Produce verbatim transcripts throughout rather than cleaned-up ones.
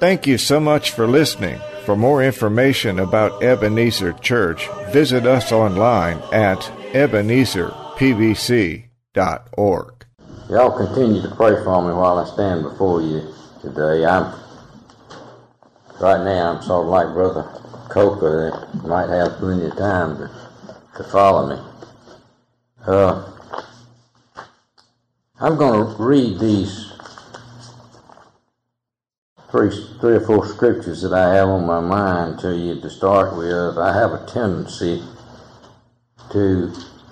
Thank you so much for listening. For more information about Ebenezer Church, visit us online at ebenezer p b c dot org. Y'all continue to pray for me while I stand before you today. I'm right now. I'm sort of like Brother Coker that might have plenty of time to, to follow me. Uh, I'm going to read these three, three or four scriptures that I have on my mind to you to start with. I have a tendency to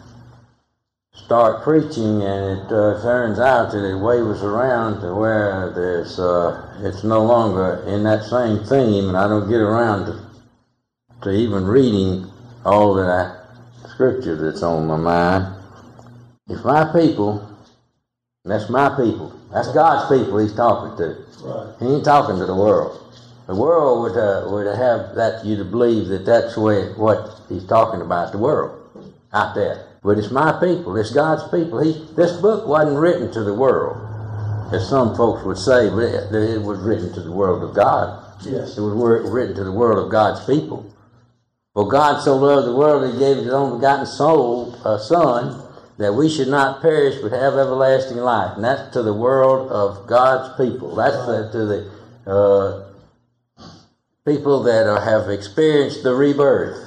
start preaching, and it uh, turns out that it wavers around to where there's uh, it's no longer in that same theme, and I don't get around to, to even reading all that scripture that's on my mind. If my people, that's my people, that's God's people he's talking to. Right. He ain't talking to the world. The world would uh, would have that you to believe that that's where, what he's talking about, the world out there. But it's my people. It's God's people. He, this book wasn't written to the world, as some folks would say, but it, it was written to the world of God. Yes. It was written to the world of God's people. For God so loved the world, he gave his only begotten soul, uh, Son, that we should not perish but have everlasting life. And that's to the world of God's people. That's uh, to the uh, people that are, have experienced the rebirth.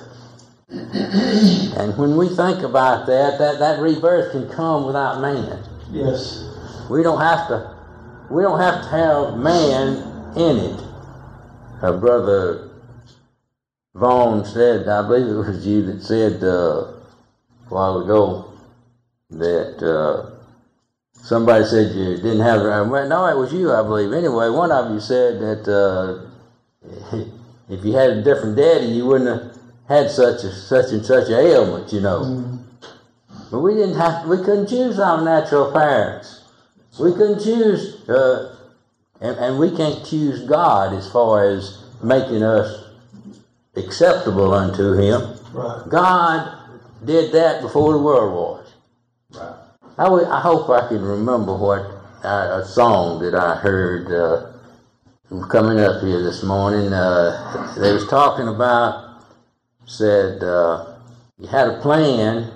And when we think about that, that, that rebirth can come without man. Yes. We don't have to we don't have to have man in it. Our brother Vaughn said, I believe it was you that said uh, a while ago that uh, somebody said you didn't have it. No, it was you, I believe. Anyway, one of you said that uh, if you had a different daddy, you wouldn't have had such a, such and such a ailment, you know. Mm. But we didn't have to, we couldn't choose our natural parents. We couldn't choose, uh, and, and we can't choose God as far as making us acceptable unto him. Right. God did that before the world was. Right. I, w- I hope I can remember what uh, a song that I heard uh, coming up here this morning. Uh, they was talking about, said uh, you had a plan,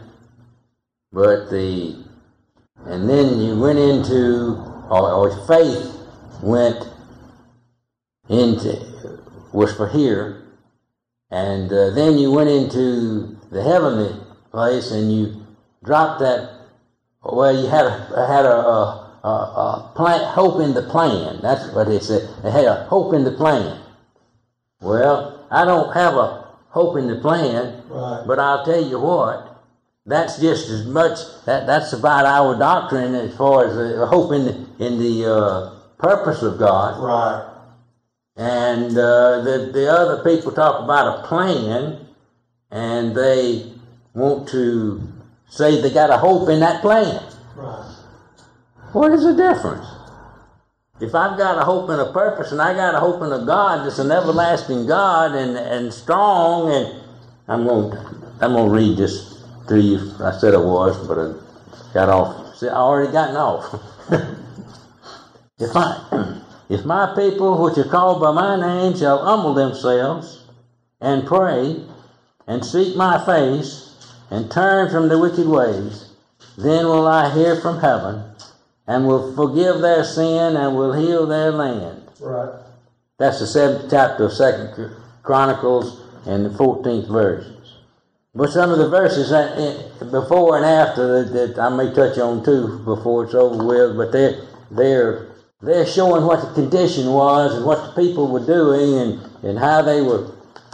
but the, and then you went into, or, or faith went into, was for here, and uh, then you went into the heavenly place and you dropped that. Well, you had a had a, a, a, a plan, hope in the plan. That's what they said. They had a hope in the plan. Well, I don't have a hope in the plan, right. But I'll tell you what. That's just as much. That that's about our doctrine as far as the hope in the in the uh, purpose of God. Right. And uh, the the other people talk about a plan, and they want to say they got a hope in that plan. Right. What is the difference? If I've got a hope and a purpose, and I got a hope in a God that's an everlasting God and and strong, and I'm going I'm going to read this to you. I said I was, but I got off. See, I already gotten off. if I if my people, which are called by my name, shall humble themselves and pray and seek my face and turn from the wicked ways, then will I hear from heaven and will forgive their sin and will heal their land. Right. That's the seventh chapter of Second Chronicles and the fourteenth verses. But some of the verses that, before and after that, that I may touch on too before it's over with, but they're they're they're showing what the condition was and what the people were doing and, and how they were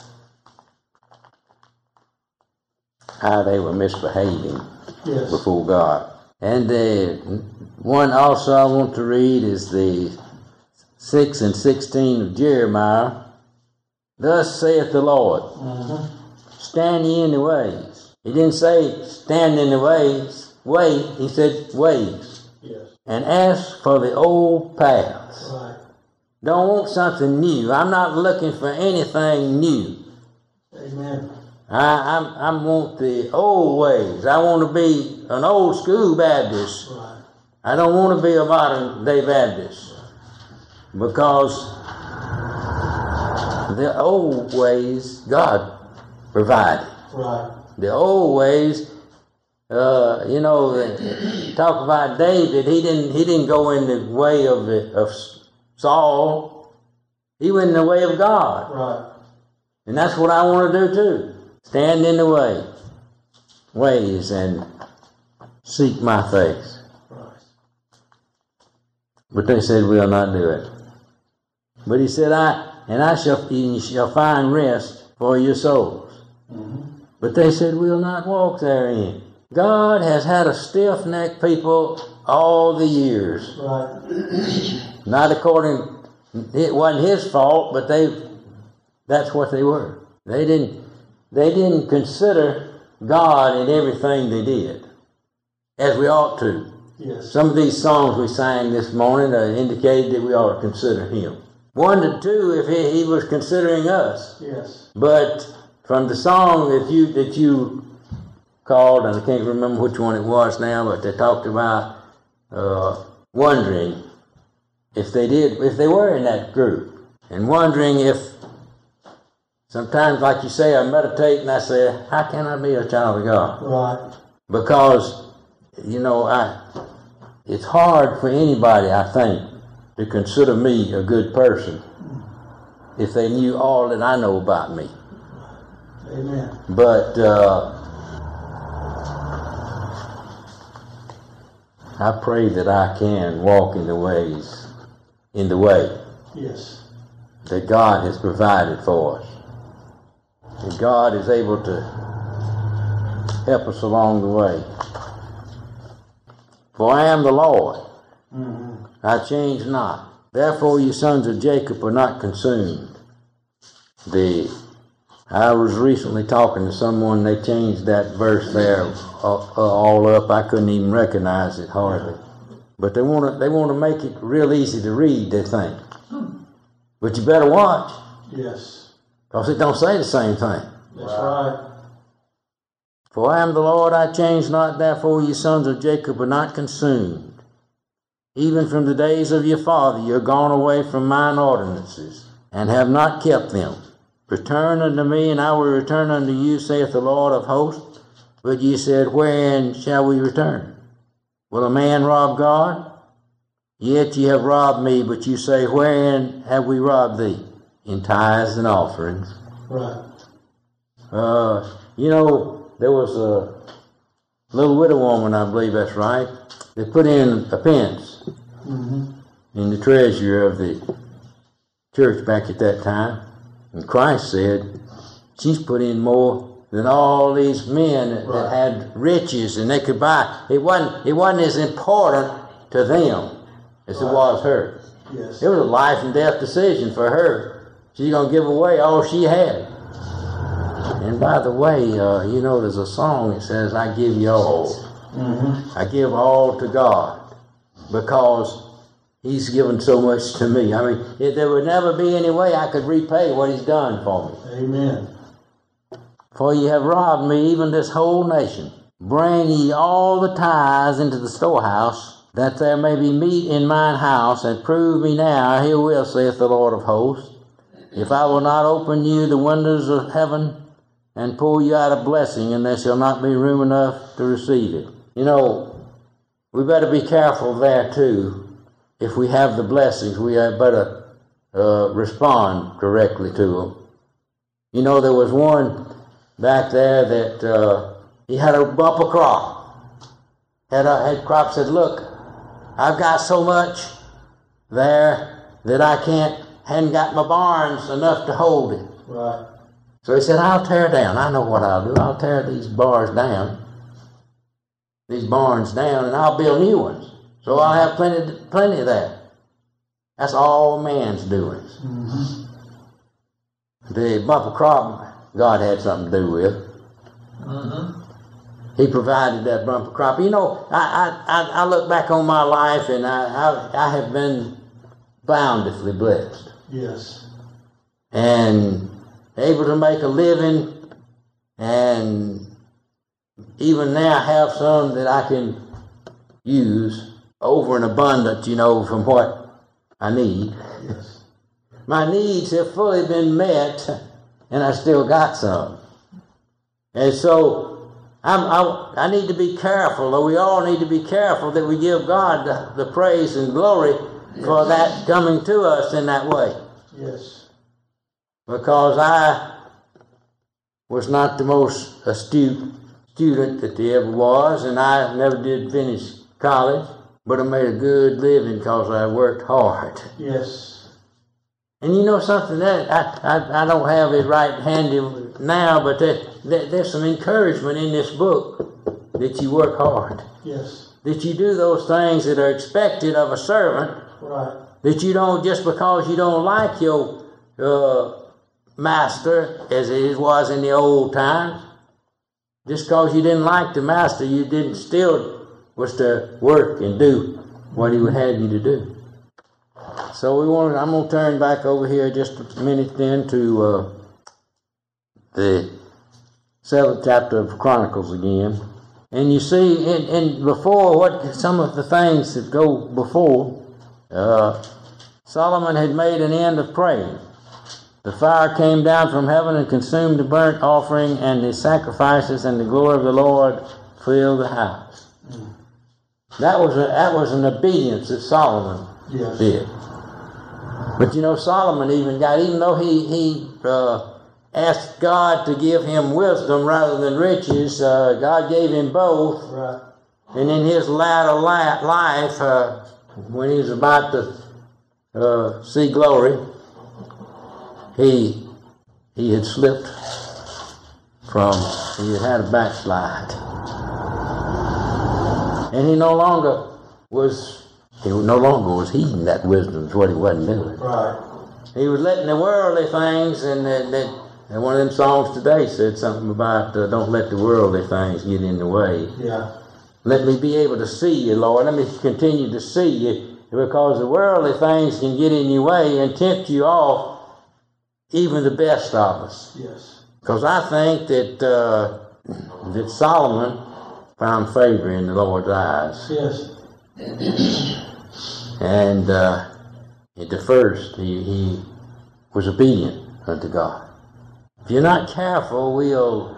how they were misbehaving yes. before God. And the one also I want to read is the six and sixteen of Jeremiah. Thus saith the Lord, mm-hmm. stand ye in the ways. He didn't say stand in the ways, way, he said ways. Yes. And ask for the old paths. Right. Don't want something new. I'm not looking for anything new. Amen. I I'm, I want the old ways. I want to be an old school Baptist. Right. I don't want to be a modern day Baptist. Because The old ways, God provided. Right. The old ways, uh, you know, talk about David. He didn't. He didn't go in the way of the, of Saul. He went in the way of God. Right. And that's what I want to do too. Stand in the way, ways, and seek my face. Right. But they said, we'll not do it. But he said, I and I shall, you shall find rest for your souls. Mm-hmm. But they said, we'll not walk therein. God has had a stiff-necked people all the years. Right. Not according, it wasn't his fault, but they, that's what they were. They didn't, they didn't consider God in everything they did, as we ought to. Yes. Some of these songs we sang this morning uh, indicated that we ought to consider him. One to two, if he, he was considering us. Yes. But from the song that you that you called, and I can't remember which one it was now, but they talked about uh, wondering if they did, if they were in that group, and wondering if sometimes, like you say, I meditate and I say, how can I be a child of God? Right. Because you know, I it's hard for anybody, I think, to consider me a good person if they knew all that I know about me. Amen. But uh, I pray that I can walk in the ways, in the way Yes. that God has provided for us. And God is able to help us along the way. For I am the Lord, Mm-hmm. I change not. Therefore you sons of Jacob are not consumed. The I was recently talking to someone, they changed that verse there all, all up. I couldn't even recognize it hardly. But they want to they want to make it real easy to read, they think. But you better watch, Yes. because it don't say the same thing. That's right. For I am the Lord, I change not, therefore you sons of Jacob are not consumed. Even from the days of your father you're gone away from mine ordinances, and have not kept them. Return unto me, and I will return unto you, saith the Lord of hosts. But ye said, wherein shall we return? Will a man rob God? Yet ye have robbed me, but you say, wherein have we robbed thee? In tithes and offerings. Right. Uh, you know, there was a little widow woman, I believe that's right. They put in a pence Mm-hmm. in the treasury of the church back at that time. And Christ said, she's put in more than all these men that, Right. that had riches and they could buy. It wasn't, it wasn't as important to them as Right. it was her. Yes. It was a life and death decision for her. She's going to give away all she had. And by the way, uh, you know, there's a song that says, I give you all. Mm-hmm. I give all to God because he's given so much to me. I mean, if there would never be any way I could repay what he's done for me. Amen. For ye have robbed me, even this whole nation. Bring ye all the tithes into the storehouse, that there may be meat in mine house, and prove me now, herewith saith the Lord of hosts, if I will not open you the windows of heaven, and pour you out a blessing, and there shall not be room enough to receive it. You know, we better be careful there too. If we have the blessings, we had better uh, respond correctly to them. You know, there was one back there that uh, he had a bumper crop. Had a had crop said, look, I've got so much there that I can't, hadn't got my barns enough to hold it. Right. So he said, I'll tear down. I know what I'll do. I'll tear these bars down, these barns down, and I'll build new ones. So I'll have plenty, plenty of that. That's all man's doings. Mm-hmm. The bumper crop, God had something to do with. Mm-hmm. He provided that bumper crop. You know, I I, I look back on my life, and I, I I have been bountifully blessed. Yes. And able to make a living, and even now have some that I can use over and abundant, you know, from what I need. Yes. my needs have fully been met, and I still got some. And so I'm, I, I need to be careful, or we all need to be careful that we give God the, the praise and glory for yes. that coming to us in that way. Yes. Because I was not the most astute student that there ever was, and I never did finish college, but I made a good living because I worked hard. Yes. And you know something, that I, I, I don't have it right handy now, but that, that there's some encouragement in this book that you work hard. Yes. That you do those things that are expected of a servant. Right. That you don't, just because you don't like your uh, master, as it was in the old times, just because you didn't like the master, you didn't still was to work and do what he would have you to do. So we want. I'm going to turn back over here just a minute then to uh, the seventh chapter of Chronicles again. And you see, in, in before, what some of the things that go before, uh, Solomon had made an end of praying. The fire came down from heaven and consumed the burnt offering and the sacrifices, and the glory of the Lord filled the house. Mm. That was a, that was an obedience that Solomon yes. did. But you know, Solomon even got, even though he, he uh, asked God to give him wisdom rather than riches, uh, God gave him both. Right. And in his latter life, uh, when he was about to uh, see glory, he he had slipped from, he had had a backslide. And he no longer was He no longer was heeding that wisdom, is what he wasn't doing. Right. He was letting the worldly things, and, and, and one of them songs today said something about uh, don't let the worldly things get in the way. Yeah. Let me be able to see you, Lord. Let me continue to see you, because the worldly things can get in your way and tempt you off, even the best of us. Yes. Because I think that uh, that Solomon found favor in the Lord's eyes. Yes. And uh, at the first, he, he was obedient unto God. If you're not careful, we'll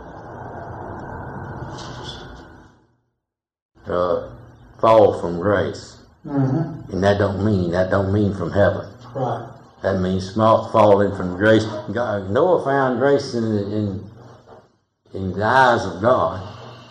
uh, fall from grace. Mm-hmm. And that don't mean, that don't mean from heaven. Right. That means small falling from grace. God, Noah found grace in, in, in the eyes of God,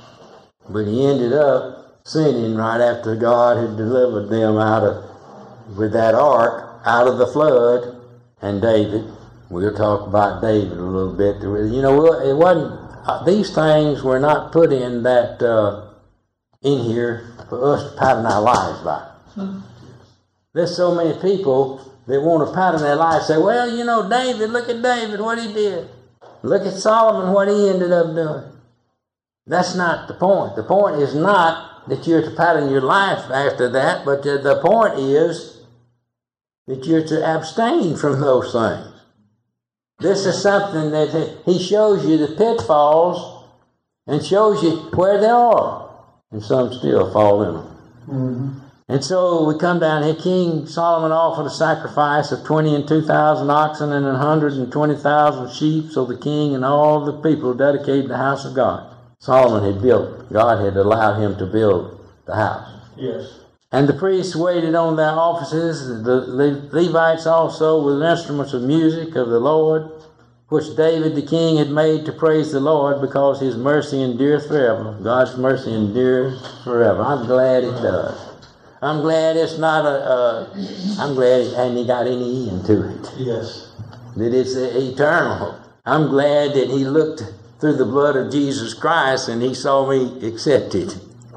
but he ended up sinning right after God had delivered them out of, with that ark, out of the flood. And David, we'll talk about David a little bit. You know, it wasn't, uh, these things were not put in that, uh, in here for us to pattern our lives by. Hmm. There's so many people that want to pattern their life, say, well, you know, David, look at David, what he did. Look at Solomon, what he ended up doing. That's not the point. The point is not that you're to pattern your life after that, but the, the point is that you're to abstain from those things. This is something that he shows you the pitfalls and shows you where they are. And some still fall in them. Mm-hmm. And so we come down here. King Solomon offered a sacrifice of twenty and two thousand oxen and a hundred and twenty thousand sheep. So the king and all the people dedicated the house of God. Solomon had built, God had allowed him to build the house. Yes. And the priests waited on their offices, the Levites also, with instruments of music of the Lord, which David the king had made to praise the Lord, because his mercy endureth forever. God's mercy endures forever. I'm glad it does. I'm glad it's not a, uh, I'm glad it hasn't got any end to it. Yes. That it's eternal. I'm glad that he looked through the blood of Jesus Christ and he saw me accepted.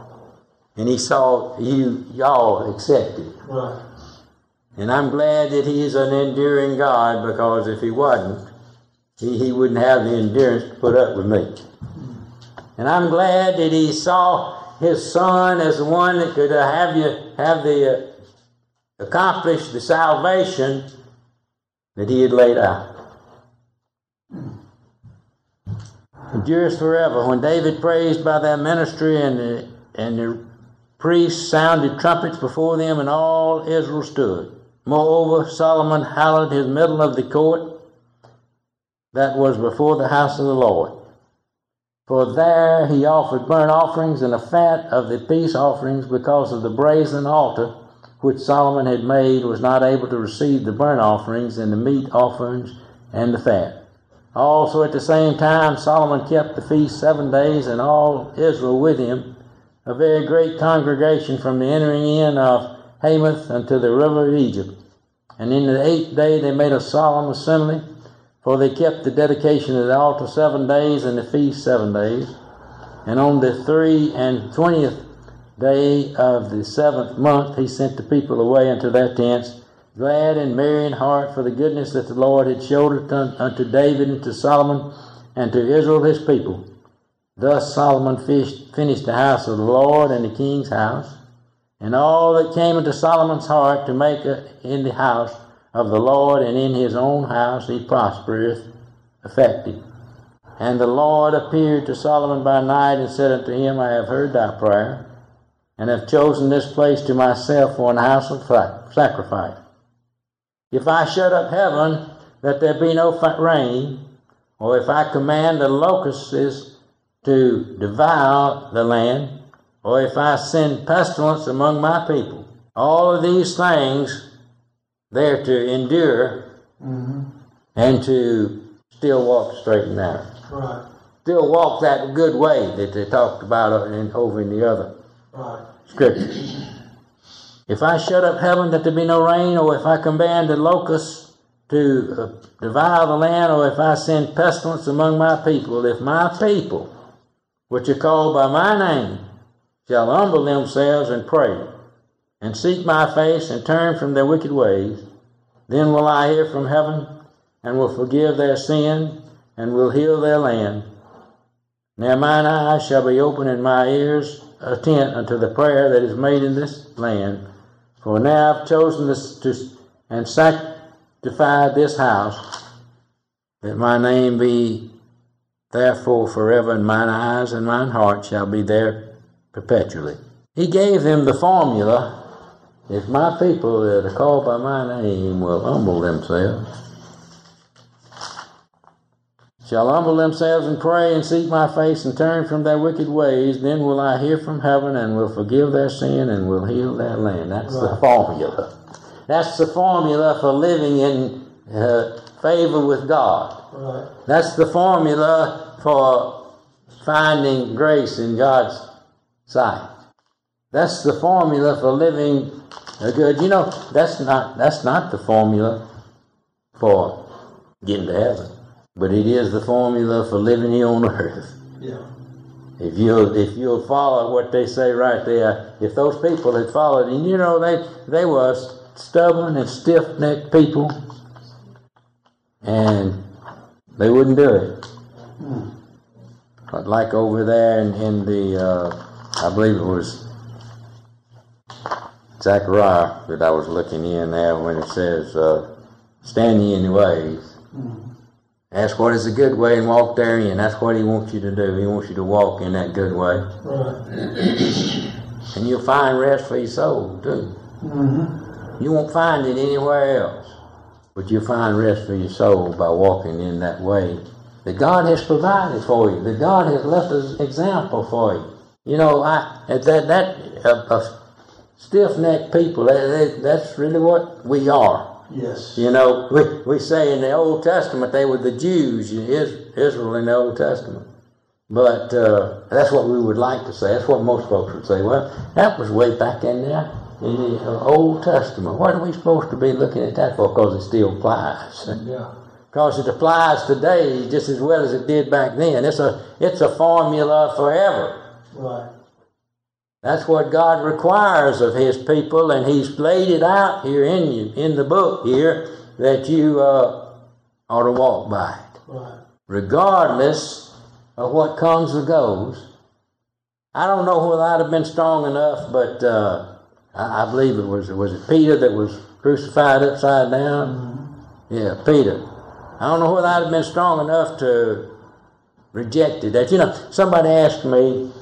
And he saw you, y'all accepted. Right. And I'm glad that he is an enduring God, because if he wasn't, he, he wouldn't have the endurance to put up with me. And I'm glad that he saw his son as the one that could uh, have you have the uh, accomplish the salvation that he had laid out. Endures forever. When David praised by their ministry, and the, and the priests sounded trumpets before them, and all Israel stood. Moreover, Solomon hallowed his middle of the court that was before the house of the Lord. For there he offered burnt offerings and a fat of the peace offerings, because of the brazen altar which Solomon had made was not able to receive the burnt offerings and the meat offerings and the fat. Also at the same time Solomon kept the feast seven days, and all Israel with him, a very great congregation, from the entering in of Hamath unto the river of Egypt. And in the eighth day they made a solemn assembly, for they kept the dedication of the altar seven days and the feast seven days. And on the three and twentieth day of the seventh month he sent the people away unto their tents, glad and merry in heart, for the goodness that the Lord had showed it unto David and to Solomon and to Israel his people. Thus Solomon finished the house of the Lord and the king's house, and all that came into Solomon's heart to make in the house of the Lord and in his own house he prospereth, effective. And the Lord appeared to Solomon by night and said unto him, I have heard thy prayer, and have chosen this place to myself for an house of sacrifice. If I shut up heaven that there be no rain, or if I command the locusts to devour the land, or if I send pestilence among my people, all of these things they're to endure, mm-hmm. and to still walk straight and narrow. Right. Still walk that good way that they talked about in, over in the other right. scriptures. If I shut up heaven that there be no rain, or if I command the locusts to uh, devour the land, or if I send pestilence among my people, if my people, which are called by my name, shall humble themselves and pray, and seek my face, and turn from their wicked ways, then will I hear from heaven, and will forgive their sin, and will heal their land. Now mine eyes shall be open, and my ears attent unto the prayer that is made in this land. For now I've chosen this to and sanctified this house, that my name be therefore forever, and mine eyes and mine heart shall be there perpetually. He gave them the formula. If my people that are called by my name will humble themselves, shall humble themselves and pray and seek my face and turn from their wicked ways, then will I hear from heaven and will forgive their sin and will heal their land. That's right. The formula. That's the formula for living in uh, favor with God. Right. That's the formula for finding grace in God's sight. That's the formula for living a good. You know, that's not that's not the formula for getting to heaven, but it is the formula for living here on earth. Yeah. If you'll if you'll follow what they say right there, if those people had followed, and you know they they were stubborn and stiff-necked people, and they wouldn't do it. Hmm. But like over there in, in the, uh, I believe it was Zechariah that I was looking in there when it says, uh, stand ye in your ways. Mm-hmm. Ask what is a good way and walk therein. That's what he wants you to do. He wants you to walk in that good way. Right. And you'll find rest for your soul, too. Mm-hmm. You won't find it anywhere else. But you'll find rest for your soul by walking in that way that God has provided for you, that God has left an example for you. You know, I that that uh, uh, stiff-necked people, that, that, that's really what we are. Yes. You know, we, we say in the Old Testament they were the Jews, Israel in the Old Testament. But uh, that's what we would like to say. That's what most folks would say. Well, that was way back in there in the uh, Old Testament. What are we supposed to be looking at that for? Because it still applies. Yeah. Because it applies today just as well as it did back then. It's a it's a formula forever. Right. That's what God requires of His people, and He's laid it out here in you, in the book here, that you uh, ought to walk by it. Right. Regardless of what comes or goes. I don't know whether I'd have been strong enough, but uh, I, I believe it was, was it Peter that was crucified upside down? Mm-hmm. Yeah, Peter. I don't know whether I'd have been strong enough to reject it. That, you know, somebody asked me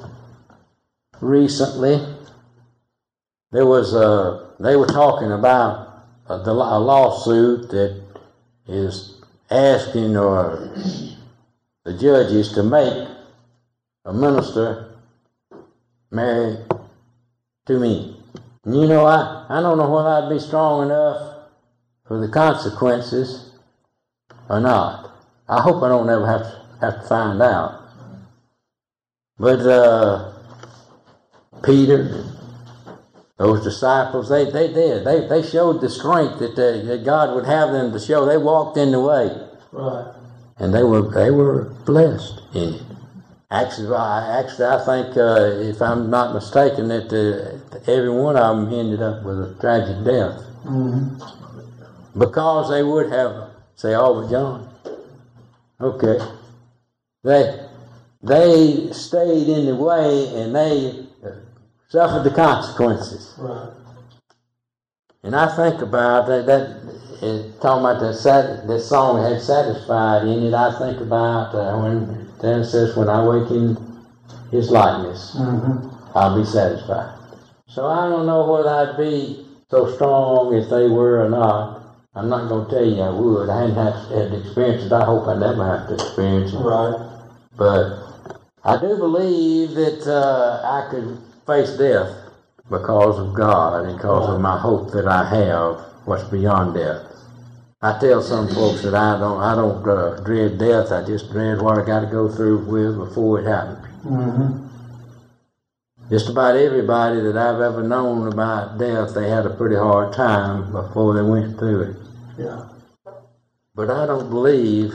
recently, there was a, they were talking about a, a lawsuit that is asking or the judges to make a minister marry to me. And you know, I, I don't know whether I'd be strong enough for the consequences or not. I hope I don't ever have to, have to find out. But uh, Peter, those disciples, they, they did. They they showed the strength that, they, that God would have them to show. They walked in the way. Right. And they were they were blessed in it. Actually, I, actually, I think, uh, if I'm not mistaken, that uh, every one of them ended up with a tragic death. Mm-hmm. Because they would have, say, oh, but John. Okay. They, they stayed in the way and they suffered the consequences. Right. And I think about that, that it, talking about that, sat, that song that had satisfied in it, I think about uh, when Dan says, when I wake in his likeness, Mm-hmm. I'll be satisfied. So I don't know whether I'd be so strong if they were or not. I'm not going to tell you I would. I hadn't had, had the experience that I hope I never have to experience it. Right. But I do believe that uh, I could face death because of God and because of my hope that I have what's beyond death. I tell some folks that I don't I don't uh, dread death. I just dread what I got to go through with before it happens. Mm-hmm. Just about everybody that I've ever known about death, they had a pretty hard time before they went through it. Yeah. But I don't believe,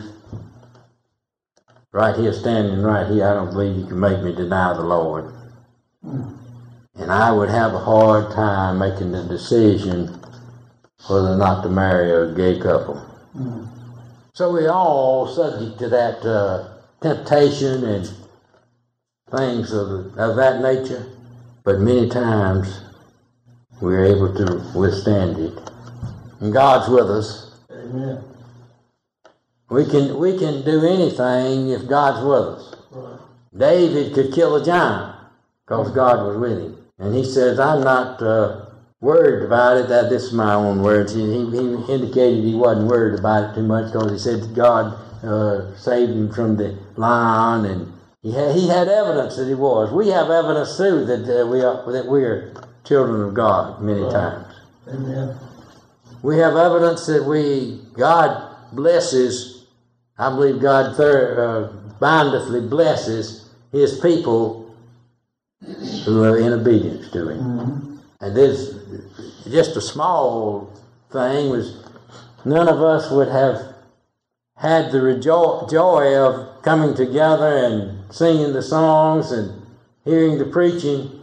right here, standing right here, I don't believe you can make me deny the Lord. Mm. And I would have a hard time making the decision whether or not to marry a gay couple. Mm. So we're all subject to that uh, temptation and things of, of that nature. But many times we're able to withstand it. And God's with us. Amen. We can we can do anything if God's with us. Right. David could kill a giant because God was with him. And he says, I'm not uh, worried about it. That This is my own words. He, he, he indicated he wasn't worried about it too much because he said that God uh, saved him from the lion, and he had, he had evidence that he was. We have evidence too that uh, we are that we are children of God many Right. times. Amen. We have evidence that we God blesses. I believe God thir- uh, bountifully blesses His people who are in obedience to Him. Mm-hmm. And this, just a small thing, was none of us would have had the rejo- joy of coming together and singing the songs and hearing the preaching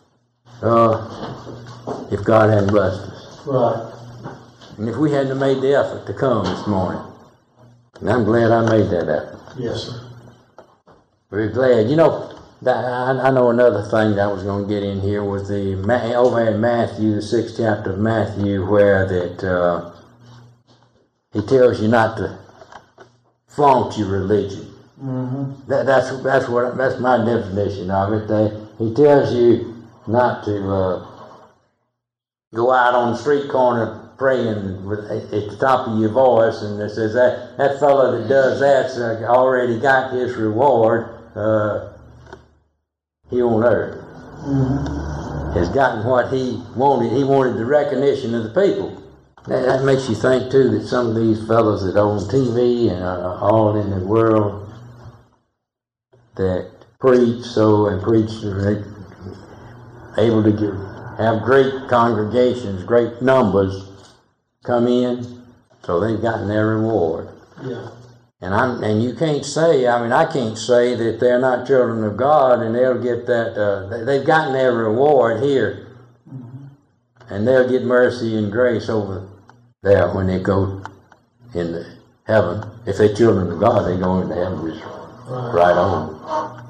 uh, if God hadn't blessed us. Right. And if we hadn't made the effort to come this morning. And I'm glad I made that effort. Yes, sir. Very glad. You know, that, I, I know another thing that I was going to get in here was the over in Matthew, the sixth chapter of Matthew, where that uh, he tells you not to flaunt your religion. Mm-hmm. That, that's that's what that's my definition of it. They, he tells you not to uh, go out on the street corner praying with, at the top of your voice, and it says that that fellow that does that's uh, already got his reward uh, here on earth. Mm-hmm. Has gotten what he wanted. He wanted the recognition of the people. That, that makes you think too that some of these fellows that are on T V and are all in the world that preach so and preach, able to give, have great congregations, great numbers come in, so they've gotten their reward. Yeah. And I'm and you can't say, I mean, I can't say that they're not children of God and they'll get that. Uh, they've gotten their reward here, Mm-hmm. and they'll get mercy and grace over there when they go into heaven. If they're children of God, they go into heaven just Right. right on.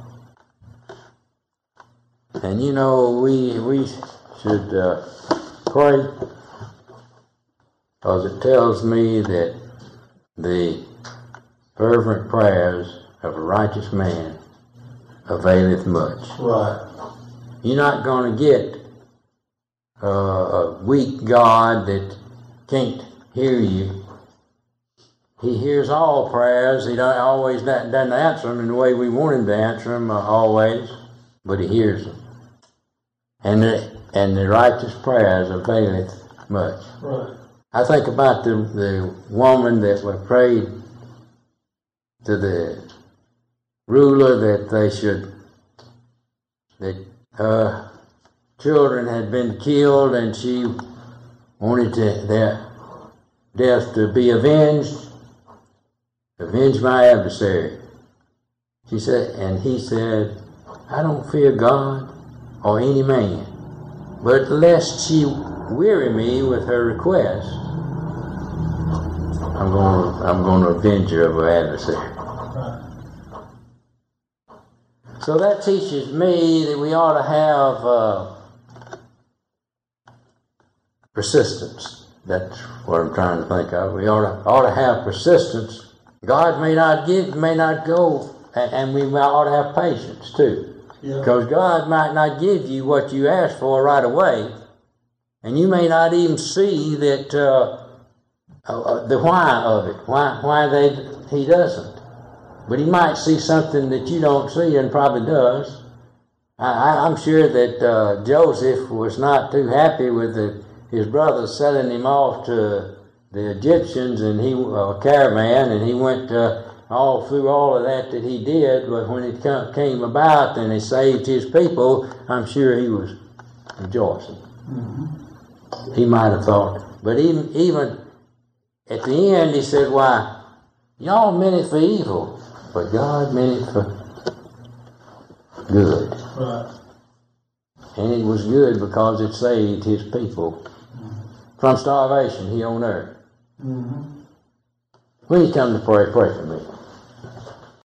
And you know, we we should uh, pray, because it tells me that the fervent prayers of a righteous man availeth much. Right. You're not going to get uh, a weak God that can't hear you. He hears all prayers. He don't always doesn't answer them in the way we want him to answer them uh, always, but he hears them. And the, and the righteous prayers availeth much. Right. I think about the the woman that was prayed to the ruler that they should, that her children had been killed and she wanted to, their death to be avenged. Avenge my adversary. She said, and he said, I don't fear God or any man, but lest she weary me with her request, I'm going to I'm going to avenge her of her adversary. So that teaches me that we ought to have uh, persistence. That's what I'm trying to think of. We ought to, ought to have persistence. God may not give, may not go, and, and we ought to have patience too. Yeah. Because God might not give you what you ask for right away, and you may not even see that uh, uh, the why of it, why why they He doesn't. But He might see something that you don't see, and probably does. I, I, I'm sure that uh, Joseph was not too happy with the, his brothers selling him off to the Egyptians, and he a caravan, and he went uh, all through all of that that he did. But when it come, came about, and he saved his people, I'm sure he was rejoicing. Mm-hmm. He might have thought, but even even at the end, he said, "Why, y'all meant it for evil, but God meant it for good." Right. And it was good because it saved his people from starvation here on earth. Mm-hmm. When you come to pray, pray for me.